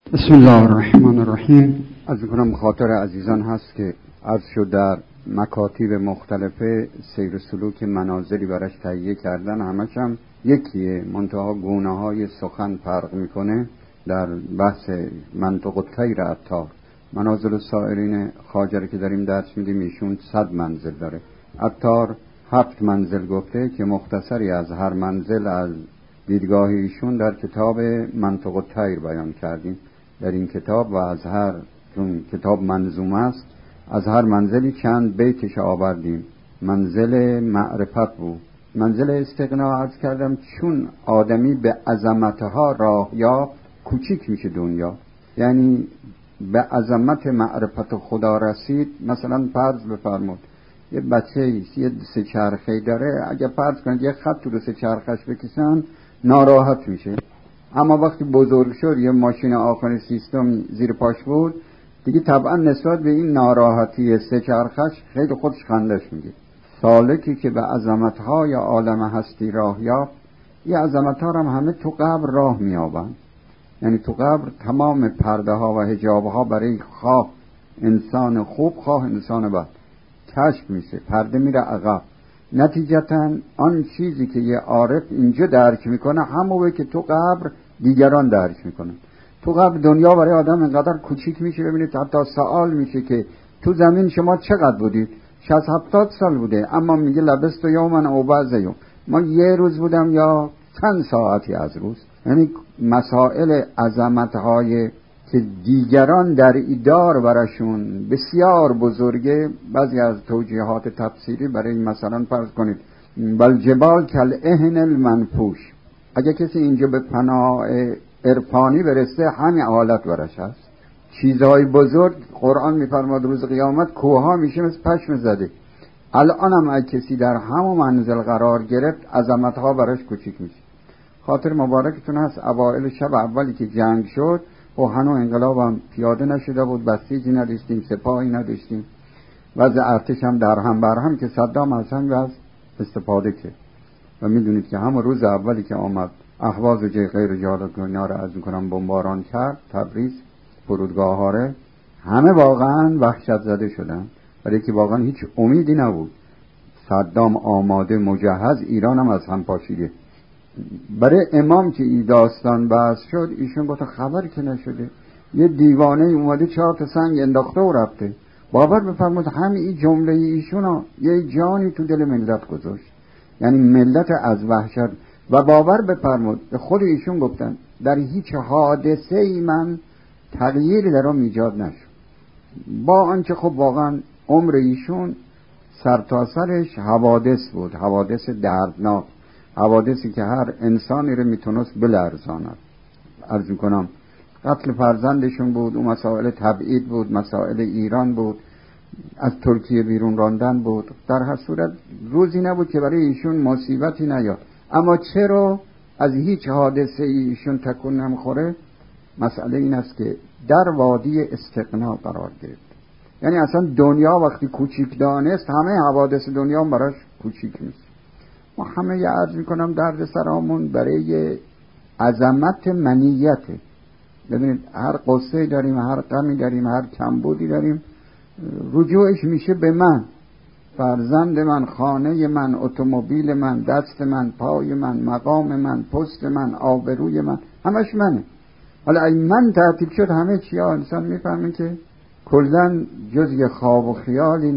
بسم الله الرحمن الرحیم. از کنم خاطر عزیزان هست که عرض شد در مکاتب مختلفه سیر سلوک منازلی برش تهیه کردن، همش هم یکیه، منتها گونه های سخن فرق میکنه. در بحث منطق الطیر عطار منازل سائرین خواجه که داریم درس میدیم، ایشون 100 منزل داره، عطار 7 منزل گفته که مختصری از هر منزل از دیدگاه ایشون در کتاب منطق الطیر بیان کردیم. در این کتاب و از هر، چون کتاب منظوم است، از هر منزلی چند بیتش آوردیم. منزل معرفت بود، منزل استغنا عرض کردم، چون آدمی به عظمتها راه یا کوچیک میشه دنیا، یعنی به عظمت معرفت خدا رسید. مثلا فرض بفرمود یه بچه یه سه چرخه داره، اگه فرض کنید یه خط تو سه چرخش بکشن ناراحت میشه، اما وقتی بزرگ شد یه ماشین آخر سیستم زیر پاش بود دیگه، طبعا نسبت به این ناراحتی سه چرخش خیلی خودش خندش میگه. سالکی که به عظمتهای عالم هستی راه یافت، یه عظمتها هم همه تو قبر راه میابن، یعنی تو قبر تمام پرده ها و حجاب ها برای خواه انسان خوب خواه انسان بد کشف میشه، پرده میره عقب. نتیجتا آن چیزی که یه عارف اینجا درک میکنه همونه که تو قبر دیگران درک میکنن. تو قبر دنیا برای آدم اینقدر کوچیک میشه، ببینید حتی سوال میشه که تو زمین شما چقدر بودید؟ 60-70 سال بوده، اما میگه لبست یومن او بعض یوم، ما یه روز بودم یا چند ساعتی از روز. یعنی مسائل عظمتهای که دیگران در ایدار براشون بسیار بزرگه. بعضی از توجیهات تفسیری برای مثلا فرض کنید بل جبال کل اهن المنفوش، اگه کسی اینجا به پناه عرفانی برسه همین حالت براش هست. چیزهای بزرگ قرآن میفرماد روز قیامت کوها میشه مثل پشم زده. الان هم اگه کسی در همون منزل قرار گرفت عظمتها براش کوچیک میشه. خاطر مبارکتون هست اوائل شب اولی که جنگ شد و هنوز انقلاب هم پیاده نشده بود، بسیجی نداشتیم، سپاهی نداشتیم، وضع ارتش هم در هم بر هم که صدام از هم استفاده کرد. و میدونید که همون روز اولی که آمد اهواز و جای غیر جالگونا رو از میکنم بمباران کرد، تبریز فرودگاه هاره، همه واقعا وحشت زده شدن، برای که واقعا هیچ امیدی نبود. صدام آماده مجهز، ایران هم از هم پاشیده. برای امام که این داستان بحث شد، ایشون گفت خبر که نشده، یه دیوانه اومده 4 تا سنگ انداخته و رفته. باور بفرمود همین این جمله ایشون یه جانی تو دل ملت گذاشت، یعنی ملت از وحشت. و باور بفرمود به خود ایشون گفتن در هیچ حادثه ای من تغییری در آن ایجاد نشد، با آنچه خب واقعا عمر ایشون سرتاسرش حوادث بود، حوادث دردناک، حوادثی که هر انسانی رو میتونست بلرزاند. عرض میکنم قتل فرزندشون بود، اون مسائل تبعید بود، مسائل ایران بود، از ترکیه بیرون راندن بود. در هر صورت روزی نبود که برای ایشون مصیبتی نیاد. اما چرا از هیچ حادثه ایشون تکون نمیخوره؟ مسئله این است که در وادی استغنا قرار گرفت. یعنی اصلا دنیا وقتی کوچیک دانست همه حوادث دنیا هم براش کوچیک نیست. ما همه یه عرض میکنم درد سرامون برای عظمت منیته. ببینید هر قصه داریم، هر غمی داریم، هر کمبودی داریم، رجوعش میشه به من، فرزند من، خانه من، اتومبیل من، دست من، پای من، مقام من، پست من، آبروی من، همش منه. حالا این من تعطیل شد همه چی ها انسان میفهمه که کلن جز یه خواب و خیالی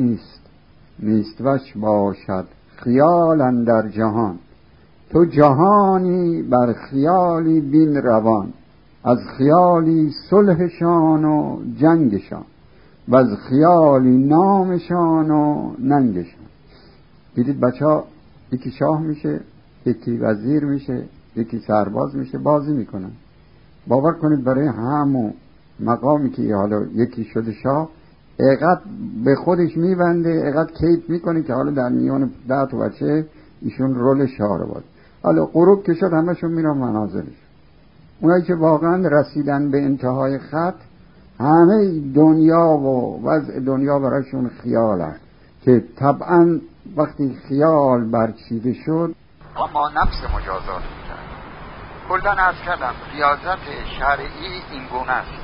نیست وش باشد خیال اندر جهان، تو جهانی بر خیالی بین روان، از خیالی صلحشان و جنگشان، و از خیالی نامشان و ننگشان. دیدید بچه ها یکی شاه میشه، یکی وزیر میشه، یکی سرباز میشه، بازی میکنن. باور کنید برای همون مقامی که حالا یکی شده شاه، اقد به خودش میبنده، اقد کیف میکنه که حالا در میان 10 تا بچه ایشون رول شاه رو بود. حالا غروب که شد همشون میرن منازلش. اونایی که واقعا رسیدن به انتهای خط، همه دنیا و وضع دنیا برایشون خیال هست که طبعا وقتی خیال برچیده شد اما نفس مجازات میکرد. کلن از کردم ریاضت شرعی این گونه است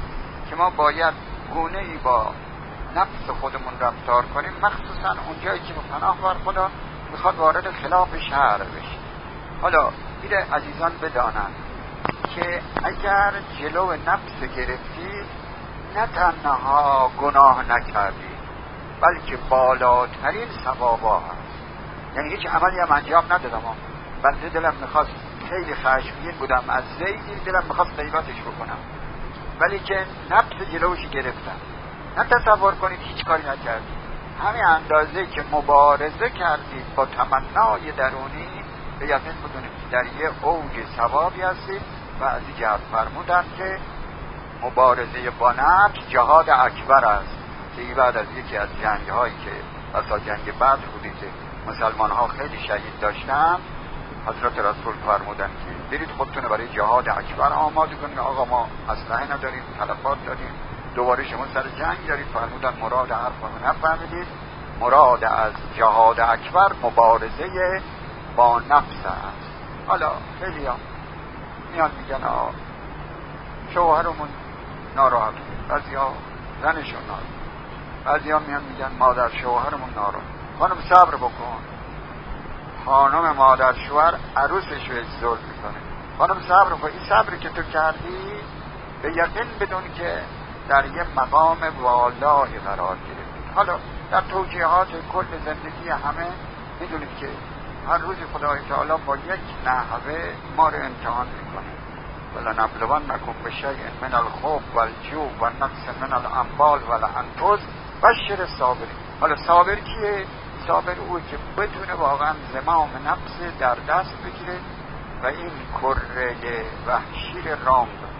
که ما باید گونه‌ای با نفس خودمون رفتار کنیم، مخصوصا اونجایی که به پناه بر خدا میخواد وارد خلاف شرع بشه. حالا میره عزیزان بدانند که اگر جلو نفس گرفتی نه تنها گناه نکردی بلکه بالاترین ثوابا هست. یعنی هیچ عملی هم انجام ندادم، بنده دلم میخواست، خیلی خشمگین بودم از زیدی، دلم میخواست غیبتش بکنم، ولی که نفس جلوش گرفتم. نه تصور کنید هیچ کاری نکردید، همین اندازه که مبارزه کردید با تمنای درونی، به یقین بدونید در یه اوج ثوابی هستید. و از این جهت فرمودن که مبارزه با نفس جهاد اکبر است، که بعد از یکی از جنگ هایی که مثلا جنگ بدر بودی که مسلمان ها خیلی شهید داشتن، حضرت رسول فرمودن که برید خودتون برای جهاد اکبر آماده کنید. آقا ما اسلحه نداریم، تلفات داریم، دوباره شما سر جنگ دارید. فرمودن مراد حرفمو نفهمیدید، مراد از جهاد اکبر مبارزه با نفس است. حالا خیلی ها میان میگن شوهرمون ناراحت، بعضی ها زنشون ناراحت، بعضی ها میان میگن مادر شوهرمون ناراحت. خانم صبر بکن، خانم مادر شوهر عروسش رو ظلم میکنه. خانم صبر کن، این صبری که تو کردی به یقین بدون که در یه مقام والایی قرار گرفتی. حالا در توجیهات کل زندگی همه میدونید که هر روز خدای تعالی با یک نحوه ما رو امتحان میکنه. ولنبلونکم بشیء من الخوف والجوع والنقص من الاموال والانفس بشر الصابرین. حالا صابر کیه؟ صابر اوه که بتونه واقعا زمام نفس در دست بگیره و این کره وحشی رام بده.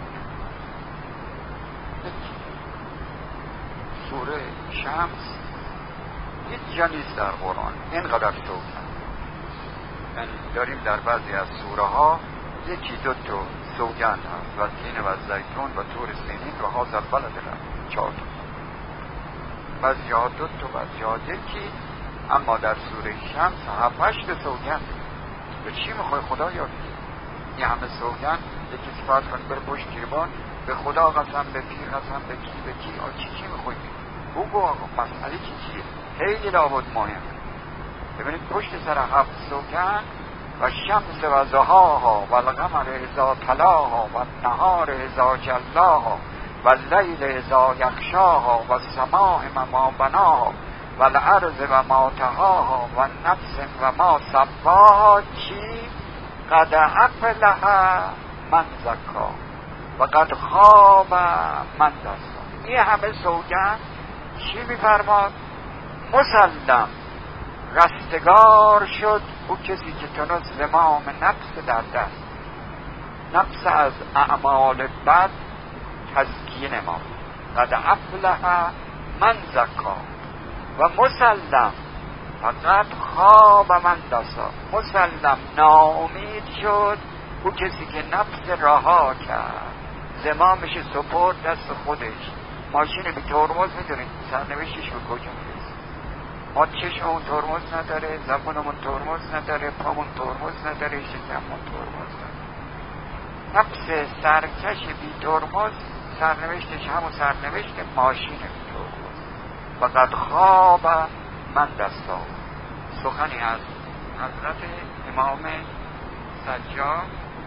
سوره شمس هیچ جا نیست در قرآن اینقدر توکن. یعنی داریم در بعضی از سوره ها یکی دو تا سوگند هست، و تین و زیتون و طور سینین و هذا البلد الامین، 4 تا، بعضی جاها 2 تا، بعضی جاها یکی. اما در سوره شمس 7-8 سوگند. به چی میخوای خدا یاد بگیر؟ این همه سوگند یکی صفات کنی بره پشت گریبان، به خدا قسم، به پیر قسم، به کی به کی، چی میخوای بگو آقا مسئله چیه؟ خیلی لابد مهم. ببینید پشت سر 7 سوگند و شمس و ضحاها و القمر اذا تلاها و النهار اذا جلاها و اللیل اذا یغشاها و السماء و ما بناها و الارض و ما طحاها و النفس و ما سواها، چی؟ قد افلح من زکاها و قد خاب من دساها. این همه سوگند چی میفرماد؟ مسلم رستگار شد او کسی که تونست زمام نفس در دست، نفس از اعمال بد تزکیه نماد. قد افلح من زکا و مسلم فقط خواب من دسا. مسلم ناامید شد او کسی که نفس رها کرد، زمامش سپرد دست خودش. ماشین بی ترمز میدونید سرنوشتش به کجا میرسه؟ ما چشممون ترمز نداره، زبونمون ترمز نداره، پامون ترمز نداره، شکممون ترمز نداره. نفس سرکش بی ترمز سرنوشتش همون سرنوشت ماشین بی ترمز. فقط خواب من دستا. سخنی از حضرت امام سجاد.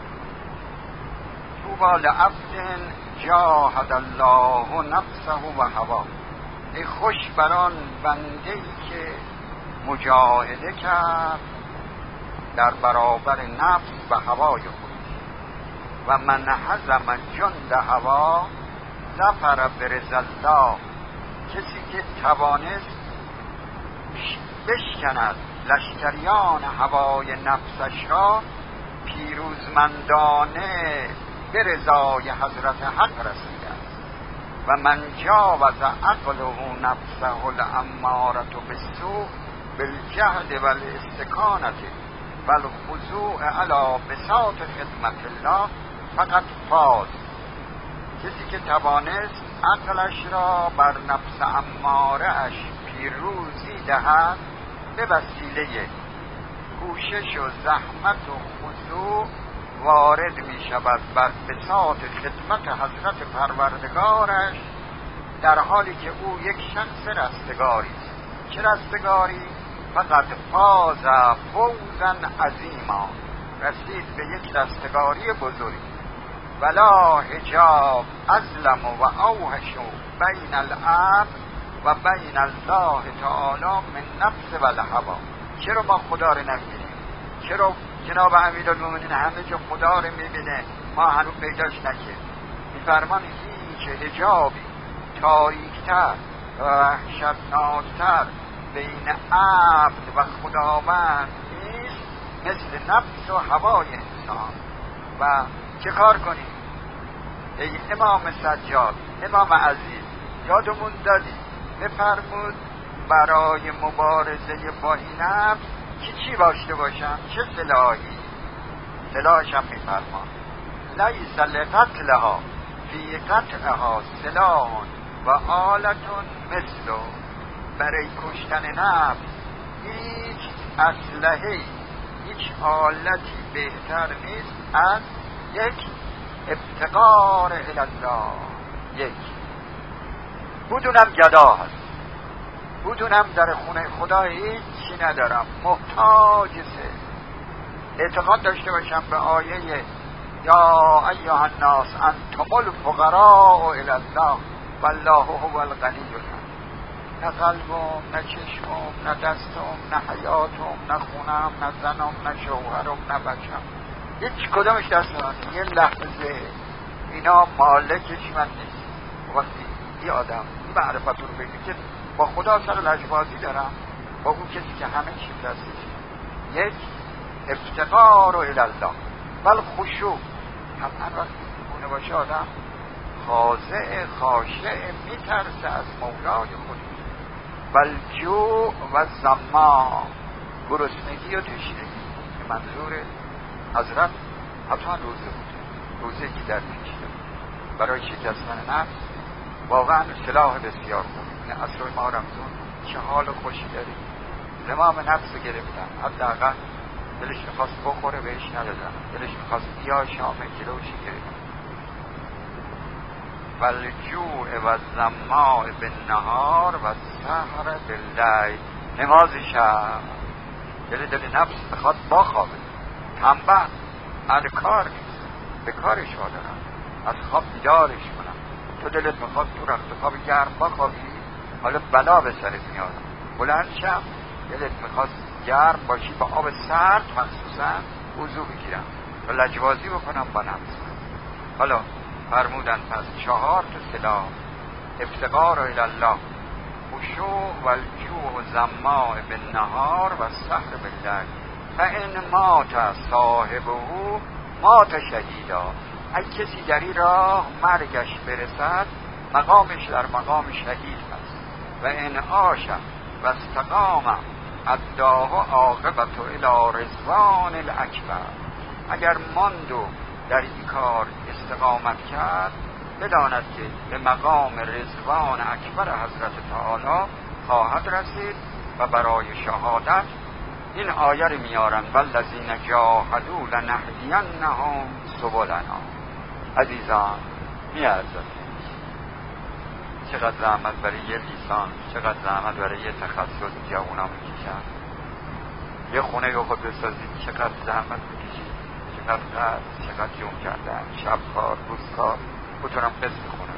طوبی لعبد جاهد الله نفسه و هواه. ای خوش بران بنده‌ای که مجاهده کرد در برابر نفس و هوای خود. و من هزم جند هوا ظفر برضا الله. کسی که توانست بشکند لشکریان هوای نفسش را، پیروزمندانه به رضای حضرت حق رسیده است. و من جاوز عقله نفسه الامارة بالسوء بالجهد والاستکانة والخضوع علی بساط خدمت الله فقط فاز. کسی که توانست عقلش را بر نفس اماره اش پیروزی دهد به وسیله کوشش و زحمت و خضوع وارد می شود بر بساط خدمت حضرت پروردگارش در حالی که او یک شخص رستگاری است. چه رستگاری؟ فقط فاز فوزا عظیما، رسید به یک رستگاری بزرگ. ولا حجاب اظلم و اوحش بین العبد و بین الله تعالی من نفس و الهوا. چرا ما خدا رو نمیبینیم؟ چرا جناب امیرالمومنین همه جا خدا رو میبینه، ما هنوز پیداش نکردیم؟ میفرمان هیچ حجابی تاریکتر و وحشتناکتر بین عبد و خداوند نیست مثل نفس و هوای انسان. و چه کار کنیم؟ ای امام سجاد، امام عزیز، یادمون دادی بفرمود برای مبارزه با این نفس چی داشته باشم؟ چه سلاحی؟ سلاحش هم میفرمان لیس لقتلها فی قطعها سلاح و آلتون مثل. برای کشتن نفس هیچ اسلحه، هیچ آلتی بهتر نیست از یک افتقار الله. یک بدونم گدا هست، بدونم در خونه خدا هیچی ندارم، محتاج سه. اعتقاد داشته باشم به آیه یا ایها الناس انتم الفقراء الی الله والله هو الغنی الحمید. نه قلبم، نه چشمم، نه دستم، نه حیاتم، نه خونم، نه زنم، نه شوهرم، نه بچم، هیچ کدامش دست من. یه لحظه اینا مالکش من نیست. وقتی یه آدم این معرفت رو بگید که با خدا سر لجبازی دارم، با اون کسی که همه چیز دستش، یک افتقار الی الله بل خشوع. طبعا وقتی میمونه باشه آدم خاضع خاشع میترسه از مولای خودش. بل جوع و ظما، گرسنگی و تشنگی. منظور حضرت حتما روزه بوده، روزه که در پیشته برای شکستن نفس واقعا سلاح بسیار خوب. این عصر ما رمزون چه حال خوشی داریم. زمام نفس گرفتن، حداقل دلش میخواست بخوره بهش ندادن، دلش میخواست بیا شام جلوشی گرفتن. بل جوع و ظما بالنهار و سحر باللیل. نماز شب، دل نفس میخواد بخوابه، تنبه کار نیست، به کارش وادارم، از خواب بیدارش کنم. تو دلت میخواد تو رخت خواب گرم بخوابی، حالا بلا به سرت میارم. بلند شم، دلت میخواد گرم باشی با آب سرد مخصوصا وضو بگیرم و لجبازی بکنم با نفس. حالا فرمودن پس 4 تا سلاح: افتقار الی الله، خشوع و الجوع و ظما بالنهار و سحر باللیل. فان مات صاحبه مات شهیدا. اگه کسی در این راه مرگش برسد مقامش در مقام شهید هست. و ان عاش و استقام اداه عاقبته الی رضوان الاکبر. اگر ماند و در این کار استقامت کرد بداند که به مقام رضوان اکبر حضرت تعالی خواهد رسید. و برای شهادت این آیه رو میارن والذین جاهدوا لنهدینهم سبلنا. عزیزان میارزد چقدر زحمت برای یه لیسانس، چقدر زحمت برای یه تخصص جوونا میکشن. یه خونه رو خود بسازید چقدر زحمت میکشید، چقدر قرض، چقدر جون کردن، شب کار، روز کار، بتونم قسط بخونم.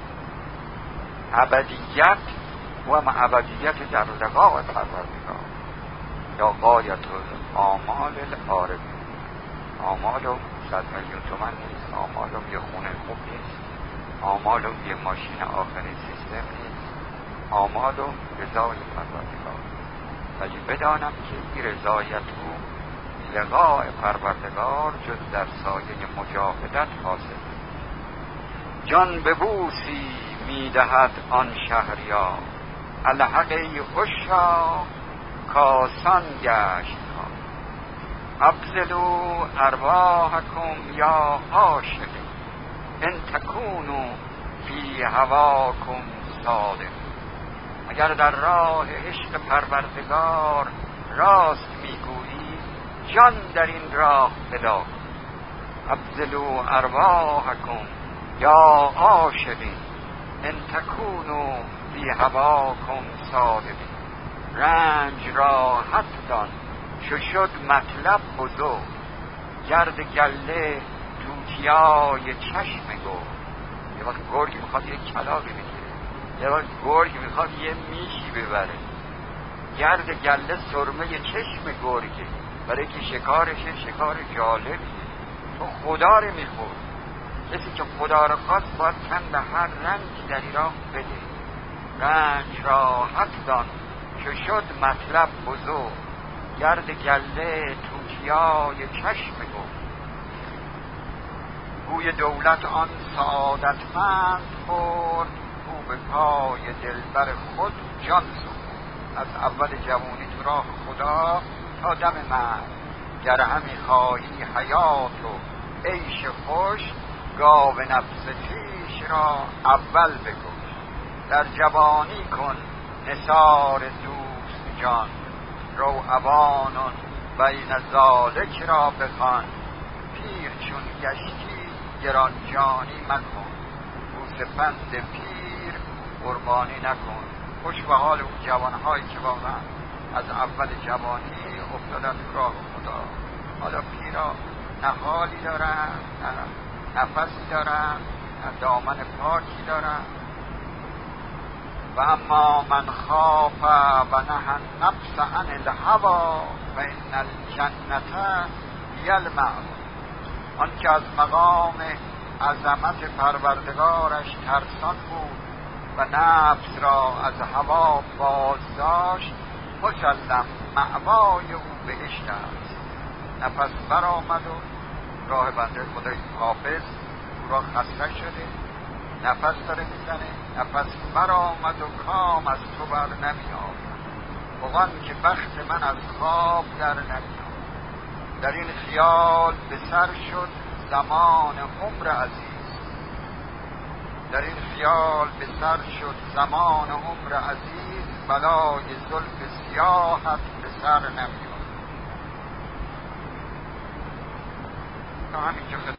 ابدیت و ما ابدیت در لقاء پروردگار یا غایت آمال العارف. آمالم 100 میلیون تومان نیست، آمالم یه خونه خوب نیست، آمالم یه ماشین آخرین سیستم نیست، آمالم رضای پروردگار. ولی بدانم که این رضایت رو لقاء پروردگار جز در سایه مجاهدت حاصل. جان به بوسی میدهد آن شهریار، الحقی عشاق کاسان گشت ها. ابذلوا ارواحکم یا عاشق ان تکونوا فی هواکم صادق. اگر در راه عشق پروردگار راست میگویی جان در این راه فدا کن. ابذلوا ارواحکم یا عاشقین ان تکونوا بی هواکم صادقین. رنج را حد دان چو شد مطلب بزرگ، گرد گله توتیای چشم گرگ. یه وقت گرگ میخواد یه کلاغی بگیره، یه وقت گرگ میخواد یه میشی ببره. گرد گله سرمه چشم گرگه، برای که شکارشه شکار جالبیه. تو خدا رو میخور، کسی که خدا رو خواست باید تن به هر رنجی در راه بده. رنج را حد دان که شد مطلب بزرگ، گرد گله توتیای چشم گرگ. گوی دولت آن سعادتمند برد، او به پای دلبر خود جان سپرد. از اول جوانی تو راه خدا تا دم مرگ، گر همی خواهی حیات و عیش خوش، گاو نفس خویش را اول بکش. در جوانی کن نثار دوست جان، رو اوانون بین ذالک را بخوان. پیر چون گشتی گرانجانی مکن، گوسفند پیر قربانی نکن. خوش به حال اون جوانهایی که واقعا از اول جوانی افتادن تو راه خدا. حالا پیرا نه حالی دارن، نه نفسی دارن، نه دامن پاکی دارن. و اما من خاف و نهى النفس عن الهوى فإن الجنة هی المأوی. آن که از مقام عظمت پروردگارش ترسان بود و نفس را از هوا باز داشت، مسلم مأوای او بهشت است. نفس بر آمد و راه بنده خدای حافظ او را خسته شده، نفس داره میزنه، نفس بر آمد و کام از تو بر نمیاد. بغان که بخت من از خواب در نمیاد. در این خیال به سر شد زمان عمر عزیز، در این خیال به سر شد زمان عمر عزیز. بلای زلف سیاحت به سر نمیاد. تا همینجا